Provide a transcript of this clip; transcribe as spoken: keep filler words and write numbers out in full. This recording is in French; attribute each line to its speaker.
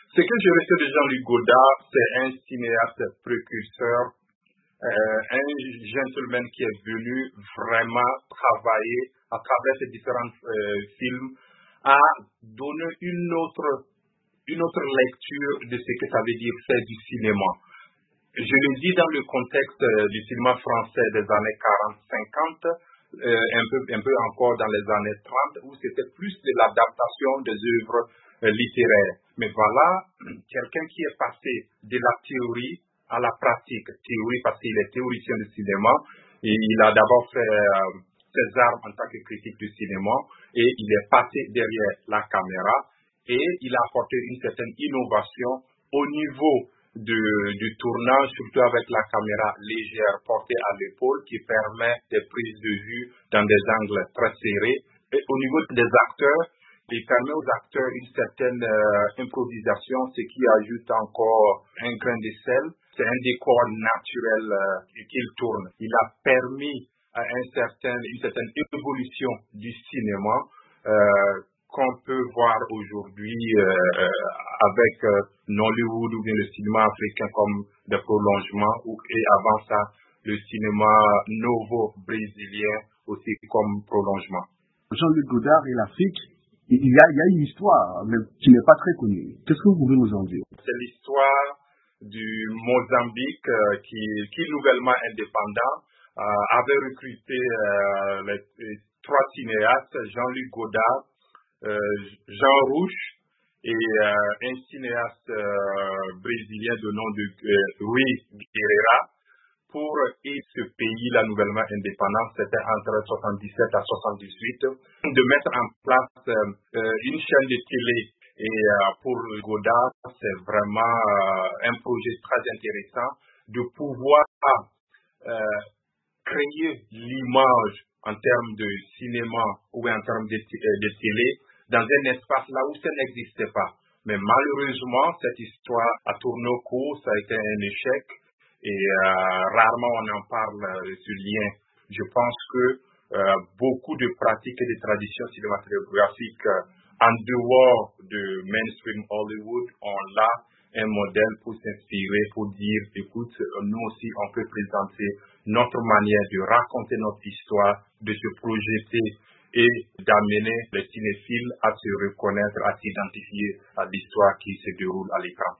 Speaker 1: Ce que je retiens de Jean-Luc Godard, c'est un cinéaste précurseur, euh, un gentleman qui est venu vraiment travailler à travers ses différents euh, films à donner une autre, une autre lecture de ce que ça veut dire faire du cinéma. Je le dis dans le contexte euh, du cinéma français des années quarante cinquante, euh, un peu, un peu encore dans les années trente, où c'était plus de l'adaptation des œuvres euh, littéraires. Mais voilà, quelqu'un qui est passé de la théorie à la pratique. Théorie parce qu'il est théoricien de cinéma, et il a d'abord fait euh, ses armes en tant que critique du cinéma, et il est passé derrière la caméra, et il a apporté une certaine innovation au niveau Du, du tournage, surtout avec la caméra légère portée à l'épaule qui permet des prises de vue dans des angles très serrés. Et au niveau des acteurs, il permet aux acteurs une certaine euh, improvisation, ce qui ajoute encore un grain de sel. C'est un décor naturel euh, qu'il tourne. Il a permis à un certain, une certaine évolution du cinéma euh, qu'on peut voir aujourd'hui euh, avec euh, Nollywood ou bien le cinéma africain comme des prolongements, ou, et avant ça, le cinéma novo brésilien aussi comme prolongement.
Speaker 2: Jean-Luc Godard et l'Afrique, il y, a, il y a une histoire mais qui n'est pas très connue. Qu'est-ce que vous pouvez nous en dire?
Speaker 1: C'est l'histoire du Mozambique euh, qui, qui nouvellement indépendant euh, avait recruté euh, les, les trois cinéastes, Jean-Luc Godard, Euh, Jean Rouch et euh, un cinéaste euh, brésilien de nom de euh, Rui Guerreira pour aider ce pays, la nouvellement indépendance, c'était entre soixante-dix-sept à soixante-dix-huit, de mettre en place euh, une chaîne de télé. Et euh, pour Godard, c'est vraiment euh, un projet très intéressant de pouvoir euh, créer l'image en termes de cinéma ou en termes de, de télé dans un espace là où ça n'existait pas. Mais malheureusement, cette histoire a tourné au cours, ça a été un échec et euh, rarement on en parle de ce lien. Je pense que euh, beaucoup de pratiques et de traditions cinématographiques euh, en dehors de mainstream Hollywood ont là un modèle pour s'inspirer, pour dire, écoute, nous aussi on peut présenter notre manière de raconter notre histoire, de se projeter et d'amener les cinéphiles à se reconnaître, à s'identifier à l'histoire qui se déroule à l'écran.